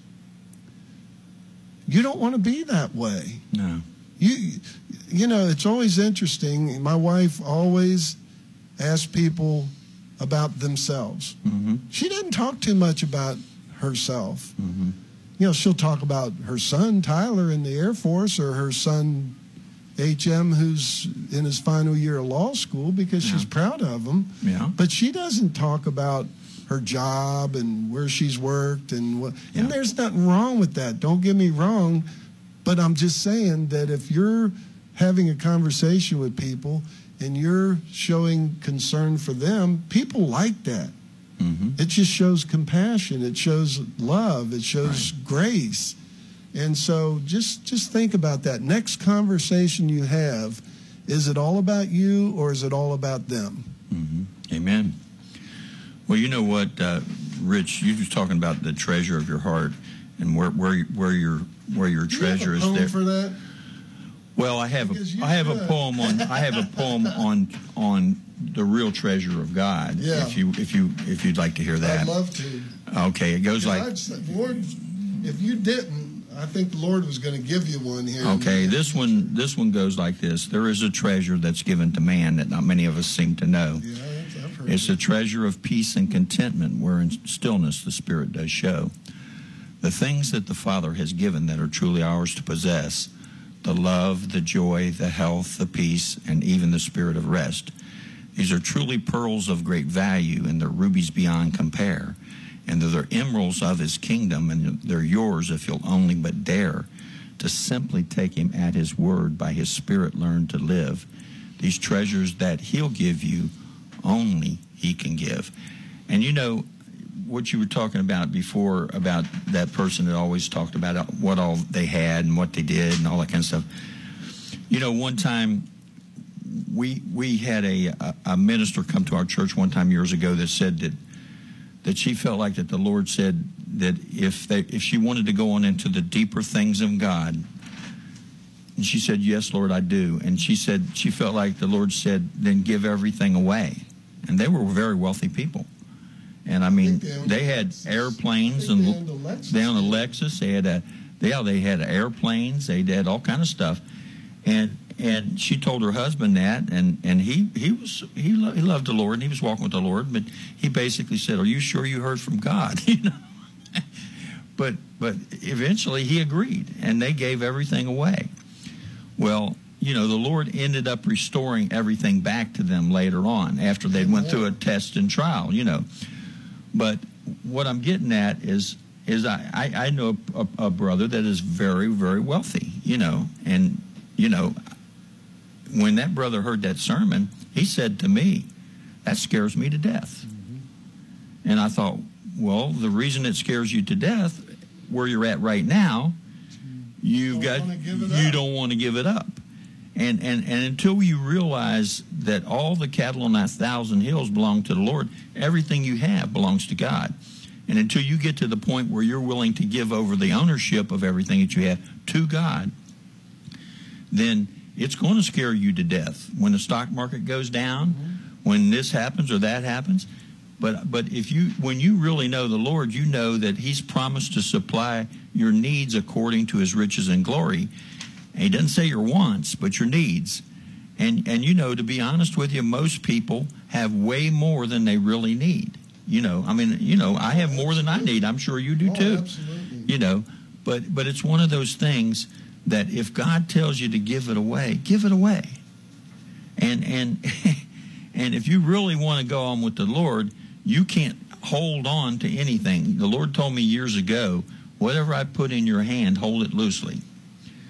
You don't want to be that way. No. You, you know, it's always interesting. My wife always asks people about themselves. Mm-hmm. She doesn't talk too much about herself. Mm-hmm. You know, she'll talk about her son, Tyler, in the Air Force, or her son, H M, who's in his final year of law school, because Yeah. she's proud of him. Yeah. But she doesn't talk about her job and where she's worked. And what, and Yeah. there's nothing wrong with that. Don't get me wrong. But I'm just saying that if you're having a conversation with people and you're showing concern for them, people like that. Mm-hmm. It just shows compassion. It shows love. It shows Right. grace. And so just just think about that. Next conversation you have, is it all about you or is it all about them? Mm-hmm. Amen. Well, you know what, uh, Rich, you was talking about the treasure of your heart and where where where your where your treasure Do you have a is poem there. for that? Well, I have Because a you I have a should. poem on I have a poem on on the real treasure of God. Yeah. If you if you if you'd like to hear that. I'd love to. Okay, it goes like I'd say, Lord, if you didn't, I think the Lord was going to give you one here. Okay, this one this one goes like this. There is a treasure that's given to man that not many of us seem to know. Yeah, that's, I've heard It's it. a treasure of peace and contentment, where in stillness the Spirit does show. The things that the Father has given that are truly ours to possess, the love, the joy, the health, the peace, and even the spirit of rest. These are truly pearls of great value, and they're rubies beyond compare. And they're emeralds of his kingdom, and they're yours if you'll only but dare to simply take him at his word, by his Spirit learn to live. These treasures that he'll give you, only he can give. And you know, what you were talking about before, about that person that always talked about what all they had and what they did and all that kind of stuff. You know, one time we we had a, a, a minister come to our church one time years ago that said that that she felt like that the Lord said that if they if she wanted to go on into the deeper things of God, and she said, yes, Lord, I do. And she said she felt like the Lord said, then give everything away. And they were very wealthy people. And I mean, think they owned they had Lexus. airplanes I think and they owned a Lexus. they owned a Lexus. They had a, they, yeah, they had airplanes. They had all kind of stuff. And and she told her husband that, and, and he he was he, lo- he loved the Lord, and he was walking with the Lord. But he basically said, "Are you sure you heard from God?" You know. But but eventually he agreed, and they gave everything away. Well, you know, the Lord ended up restoring everything back to them later on, after they went through a test and trial, you know. But what I'm getting at is, is I, I, I know a, a brother that is very, very wealthy, you know. And, you know, when that brother heard that sermon, he said to me, that scares me to death. Mm-hmm. And I thought, well, the reason it scares you to death, where you're at right now, you've Don't got wanna give it you up. don't want to give it up. And, and and until you realize that all the cattle on that thousand hills belong to the Lord, everything you have belongs to God. And until you get to the point where you're willing to give over the ownership of everything that you have to God, then it's going to scare you to death. When the stock market goes down, mm-hmm. when this happens or that happens. But but if you when you really know the Lord, you know that he's promised to supply your needs according to his riches and glory. And he doesn't say your wants, but your needs. And and you know, to be honest with you, most people have way more than they really need. You know, I mean, you know, I have more than I need. I'm sure you do Oh, too. absolutely. You know, but but it's one of those things that if God tells you to give it away, give it away. And and and if you really want to go on with the Lord, you can't hold on to anything. The Lord told me years ago, whatever I put in your hand, hold it loosely.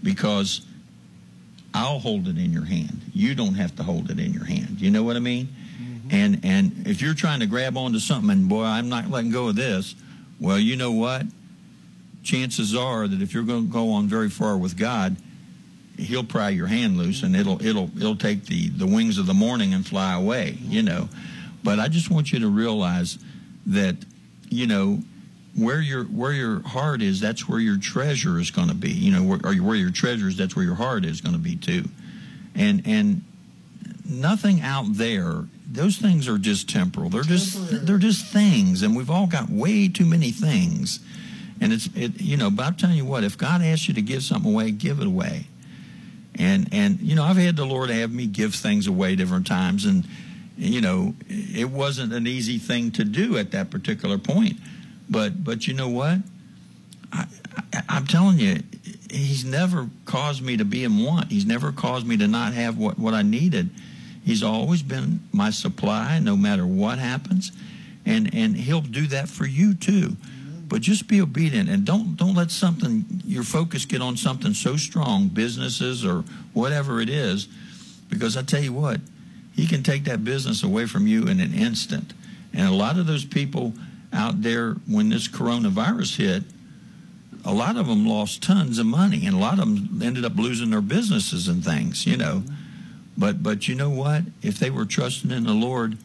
because I'll hold it in your hand. You don't have to hold it in your hand. You know what I mean? Mm-hmm. And and if you're trying to grab onto something and, boy, I'm not letting go of this, well, you know what? Chances are that if you're going to go on very far with God, he'll pry your hand loose, and it'll it'll it'll take the, the wings of the morning and fly away, you know. But I just want you to realize that, you know, where your where your heart is, that's where your treasure is going to be. You know, where, or where your treasure is, that's where your heart is going to be too. And and nothing out there, those things are just temporal. They're just they're just things, and we've all got way too many things. And it's it you know, but I'm telling you what, if God asks you to give something away, give it away. And and you know, I've had the Lord have me give things away different times, and you know, it wasn't an easy thing to do at that particular point. But but you know what? I, I, I'm telling you, he's never caused me to be in want. He's never caused me to not have what, what I needed. He's always been my supply, no matter what happens, and and he'll do that for you too. But just be obedient, and don't don't let something, your focus get on something so strong, businesses or whatever it is, because I tell you what, he can take that business away from you in an instant. And a lot of those people out there, when this coronavirus hit, a lot of them lost tons of money, and a lot of them ended up losing their businesses and things, you know. But but you know what? If they were trusting in the Lord,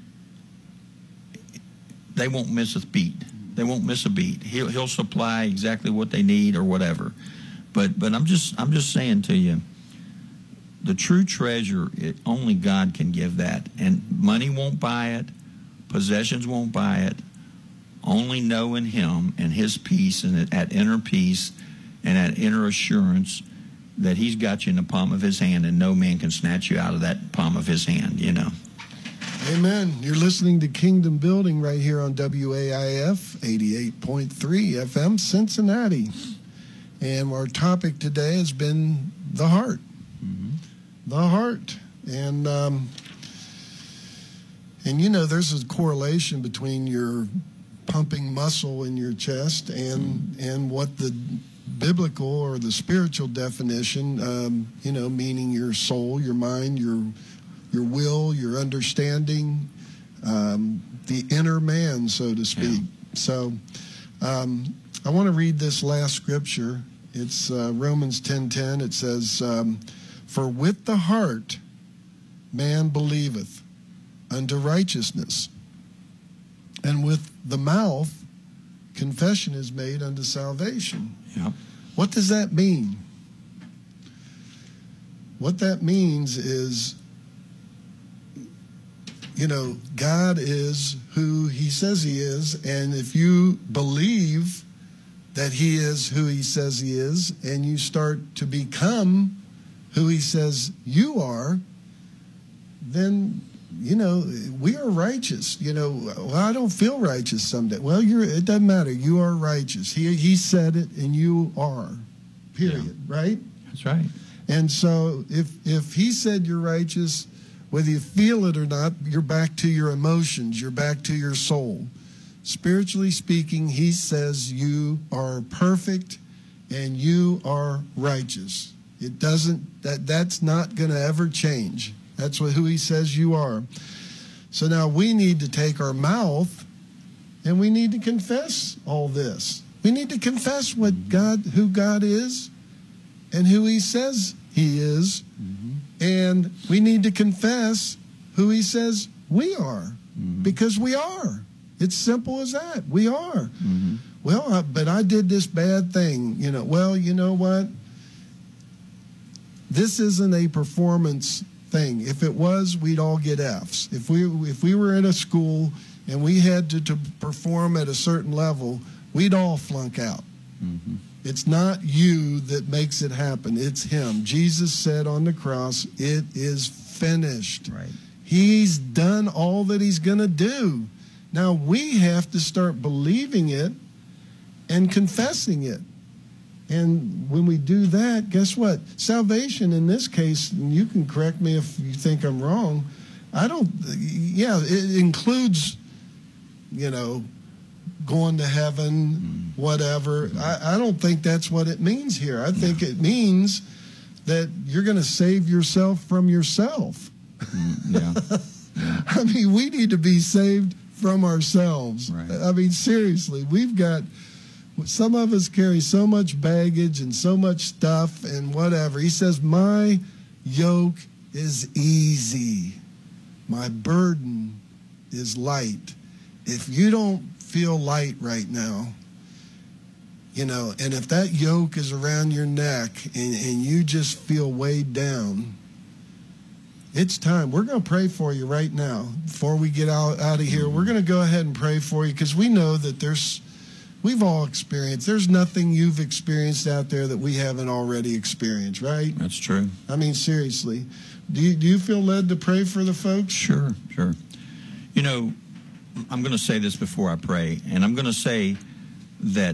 they won't miss a beat. They won't miss a beat. He'll he'll supply exactly what they need or whatever. But but I'm just I'm just saying to you, the true treasure, it, only God can give that, and money won't buy it, possessions won't buy it. Only knowing Him and His peace, and at inner peace and at inner assurance that He's got you in the palm of His hand, and no man can snatch you out of that palm of His hand, you know. Amen. You're listening to Kingdom Building right here on W A I F eighty-eight point three F M Cincinnati. And our topic today has been the heart. Mm-hmm. The heart. And, um, and you know, there's a correlation between your pumping muscle in your chest and mm-hmm. and what the biblical or the spiritual definition, um, you know, meaning your soul, your mind, your your will, your understanding, um, the inner man, so to speak. Yeah. So um, I want to read this last scripture. It's uh, Romans ten ten. It says, um, "For with the heart man believeth unto righteousness, and with the mouth confession is made unto salvation." Yeah. What does that mean? What that means is, you know, God is who He says He is, and if you believe that He is who He says He is, and you start to become who He says you are, then, you know, we are righteous. You know, well, I don't feel righteous someday. Well, you're. It doesn't matter. You are righteous. He He said it, and you are. Period. Yeah. Right? That's right. And so, if if He said you're righteous, whether you feel it or not, you're back to your emotions. You're back to your soul. Spiritually speaking, He says you are perfect, and you are righteous. It doesn't. That that's not going to ever change. That's what, who He says you are. So now we need to take our mouth and we need to confess all this. We need to confess what God, who God is and who He says He is. Mm-hmm. And we need to confess who He says we are, mm-hmm. because we are. It's simple as that. We are. Mm-hmm. Well, I, but I did this bad thing. You know, well, you know what? This isn't a performance thing. If it was, we'd all get F's. If we if we were in a school and we had to, to perform at a certain level, we'd all flunk out. Mm-hmm. It's not you that makes it happen. It's Him. Jesus said on the cross, "It is finished." Right. He's done all that He's going to do. Now we have to start believing it and confessing it. And when we do that, guess what? Salvation in this case, and you can correct me if you think I'm wrong, I don't, yeah, it includes, you know, going to heaven, whatever. I, I don't think that's what it means here. I think it means that you're going to save yourself from yourself. Mm, yeah. yeah. I mean, we need to be saved from ourselves. Right. I mean, seriously, we've got, some of us carry so much baggage and so much stuff and whatever. He says, my yoke is easy. My burden is light. If you don't feel light right now, you know, and if that yoke is around your neck and, and you just feel weighed down, it's time. We're going to pray for you right now. Before we get out, out of here, we're going to go ahead and pray for you because we know that there's, we've all experienced, there's nothing you've experienced out there that we haven't already experienced, right? That's true. I mean, seriously. Do you, do you feel led to pray for the folks? Sure, sure. You know, I'm going to say this before I pray, and I'm going to say that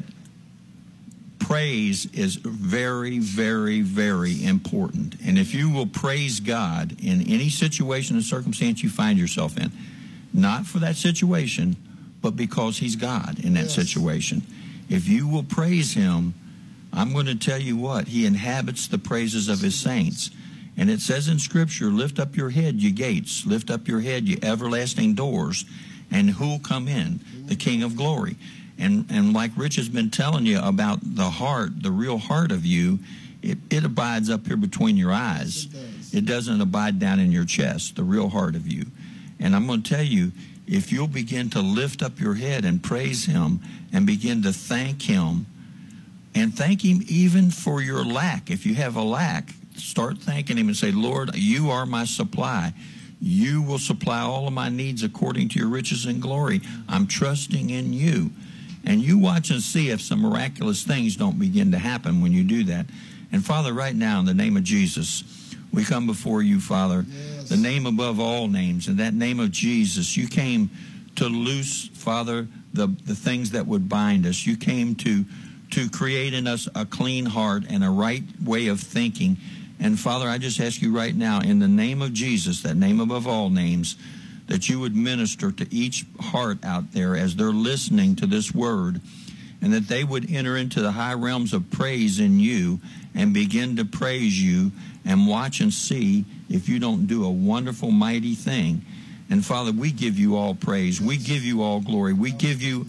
praise is very, very, very important. And if you will praise God in any situation and circumstance you find yourself in, not for that situation, but because he's God in that Yes. situation. If you will praise him, I'm going to tell you what, he inhabits the praises of his saints. And it says in Scripture, lift up your head, you gates. Lift up your head, you everlasting doors. And who'll come in? The King of glory. And and like Rich has been telling you about the heart, the real heart of you, it, it abides up here between your eyes. It does. It doesn't abide down in your chest, the real heart of you. And I'm going to tell you, if you'll begin to lift up your head and praise him and begin to thank him, and thank him even for your lack. If you have a lack, start thanking him and say, Lord, you are my supply. You will supply all of my needs according to your riches and glory. I'm trusting in you. And you watch and see if some miraculous things don't begin to happen when you do that. And Father, right now, in the name of Jesus, we come before you, Father, Yes. the name above all names. In that name of Jesus, you came to loose, Father, the, the things that would bind us. You came to, to create in us a clean heart and a right way of thinking. And Father, I just ask you right now, in the name of Jesus, that name above all names, that you would minister to each heart out there as they're listening to this word, and that they would enter into the high realms of praise in you and begin to praise you and watch and see if you don't do a wonderful, mighty thing. And Father, we give you all praise. We give you all glory. We give you,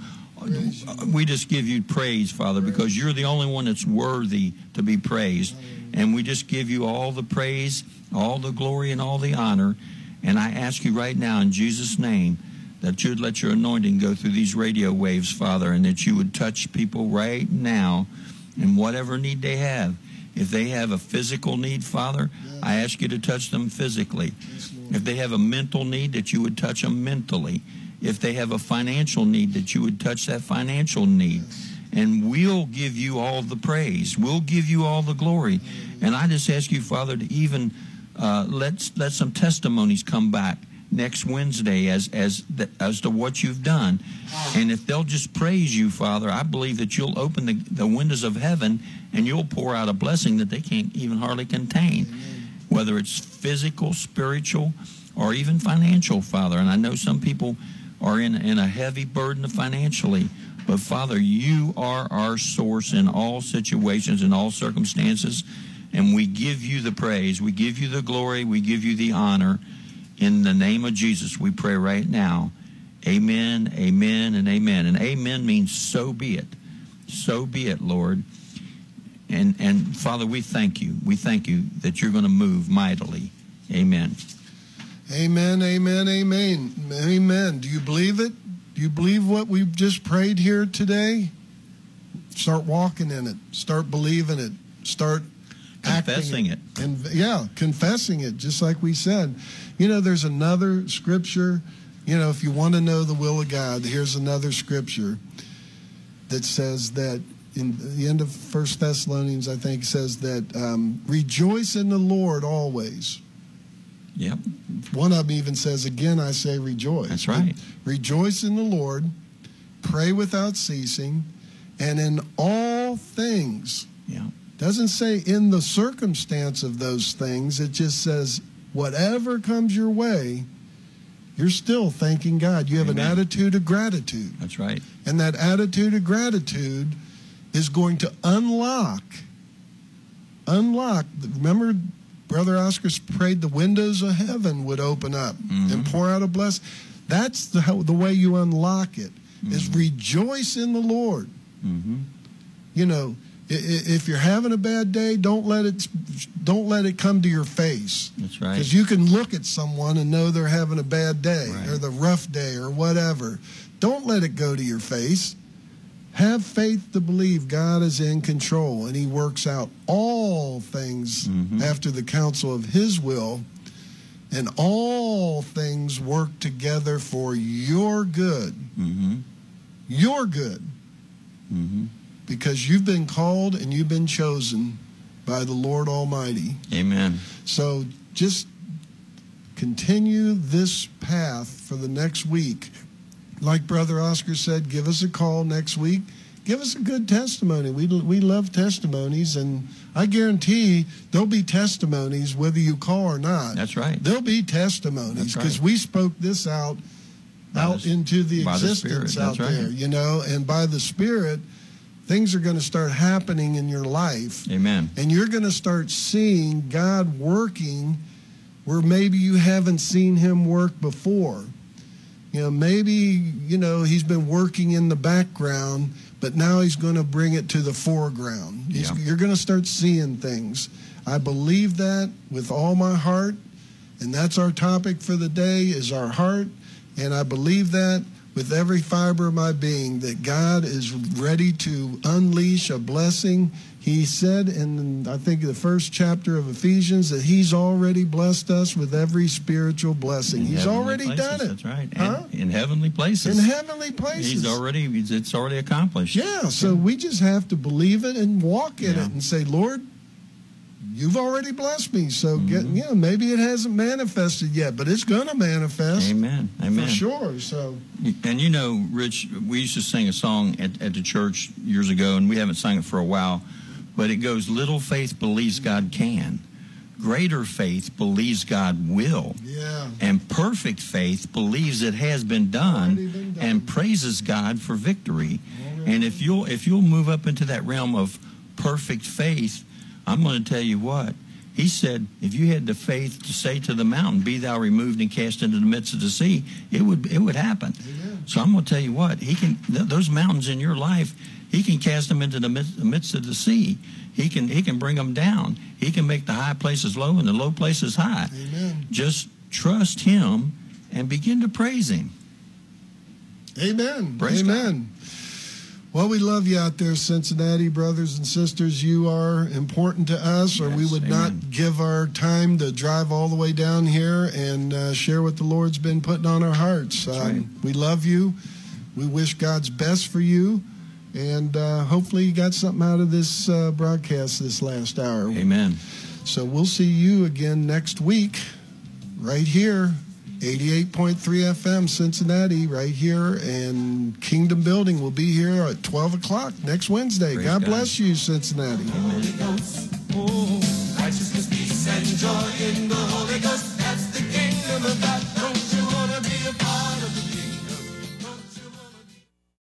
we just give you praise, Father, because you're the only one that's worthy to be praised. And we just give you all the praise, all the glory, and all the honor. And I ask you right now in Jesus' name that you'd let your anointing go through these radio waves, Father, and that you would touch people right now in whatever need they have. If they have a physical need, Father, Yes. I ask you to touch them physically. Yes, Lord. If they have a mental need, that you would touch them mentally. If they have a financial need, that you would touch that financial need. Yes. And we'll give you all the praise. We'll give you all the glory. And I just ask you, Father, to even uh, let let some testimonies come back next Wednesday as as the, as to what you've done. And if they'll just praise you, Father, I believe that you'll open the, the windows of heaven and you'll pour out a blessing that they can't even hardly contain, whether it's physical, spiritual, or even financial, Father. And I know some people are in, in a heavy burden financially. But, Father, you are our source in all situations, in all circumstances. And we give you the praise. We give you the glory. We give you the honor. In the name of Jesus, we pray right now. Amen, amen, and amen. And amen means so be it. So be it, Lord. And, and Father, we thank you. We thank you that you're going to move mightily. Amen. Amen, amen, amen. Amen. Do you believe it? Do you believe what we've just prayed here today? Start walking in it. Start believing it. Start Confessing it. it. And yeah, confessing it, just like we said. You know, there's another scripture. You know, if you want to know the will of God, here's another scripture that says that in the end of First Thessalonians, I think, says that um, rejoice in the Lord always. Yep. One of them even says, again, I say rejoice. That's right. Rejoice in the Lord, pray without ceasing, and in all things. Yeah. Doesn't say in the circumstance of those things. It just says whatever comes your way, you're still thanking God. You have Amen. an attitude of gratitude. That's right. And that attitude of gratitude is going to unlock, unlock, remember Brother Oscar prayed the windows of heaven would open up mm-hmm. and pour out a blessing. That's the, how, the way you unlock it, mm-hmm. is rejoice in the Lord. Mm-hmm. You know, if you're having a bad day, don't let it don't let it come to your face. That's right. Because you can look at someone and know they're having a bad day right. or the rough day or whatever. Don't let it go to your face. Have faith to believe God is in control and he works out all things mm-hmm. after the counsel of his will, and all things work together for your good. Mm-hmm. Your good. Mm-hmm. Because you've been called and you've been chosen by the Lord Almighty. Amen. So just continue this path for the next week. Like Brother Oscar said, give us a call next week. Give us a good testimony. We we love testimonies, and I guarantee there'll be testimonies whether you call or not. That's right. There'll be testimonies because right. we spoke this out, by out the, into the existence the out right. there, you know, and by the Spirit, things are going to start happening in your life. Amen. And you're going to start seeing God working where maybe you haven't seen him work before. You know, maybe, you know, he's been working in the background, but now he's going to bring it to the foreground. He's, yeah. You're going to start seeing things. I believe that with all my heart, and that's our topic for the day is our heart, and I believe that with every fiber of my being, that God is ready to unleash a blessing. He said in, I think, the first chapter of Ephesians that he's already blessed us with every spiritual blessing. In he's already places, done it. That's right. Huh? And in heavenly places. In heavenly places. He's already, it's already accomplished. Yeah, so yeah. we just have to believe it and walk in yeah. it and say, Lord, you've already blessed me. So, mm-hmm. get, yeah, maybe it hasn't manifested yet, but it's going to manifest. Amen. Amen. For sure. So, and you know, Rich, we used to sing a song at, at the church years ago, and we haven't sung it for a while, but it goes, little faith believes God can. Greater faith believes God will. Yeah. And perfect faith believes it has been done, been done. And praises God for victory. Already. And if you'll if you'll move up into that realm of perfect faith, I'm going to tell you what. He said, if you had the faith to say to the mountain, be thou removed and cast into the midst of the sea, it would it would happen. Amen. So I'm going to tell you what, he can th- those mountains in your life, he can cast them into the midst, the midst of the sea. He can he can bring them down. He can make the high places low and the low places high. Amen. Just trust him and begin to praise him. Amen. Praise Amen. God. Well, we love you out there, Cincinnati brothers and sisters. You are important to us, or yes, we would amen. Not give our time to drive all the way down here and uh, share what the Lord's been putting on our hearts. Um, right. We love you. We wish God's best for you. And uh, hopefully you got something out of this uh, broadcast this last hour. Amen. So we'll see you again next week right here. eighty-eight point three F M Cincinnati right here, and Kingdom Building will be here at twelve o'clock next Wednesday. God, God bless you, Cincinnati. Holy Ghost, oh, righteousness, peace, and joy in the Holy Ghost. That's the kingdom of God.